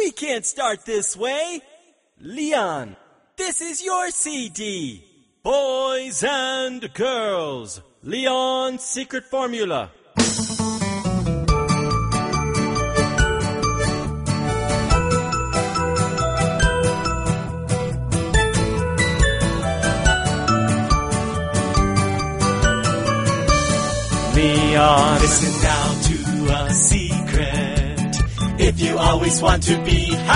We can't start this way. Leon, this is your CD. Boys and girls, Leon's secret formula. Leon, listen now to a secret. If you always want to be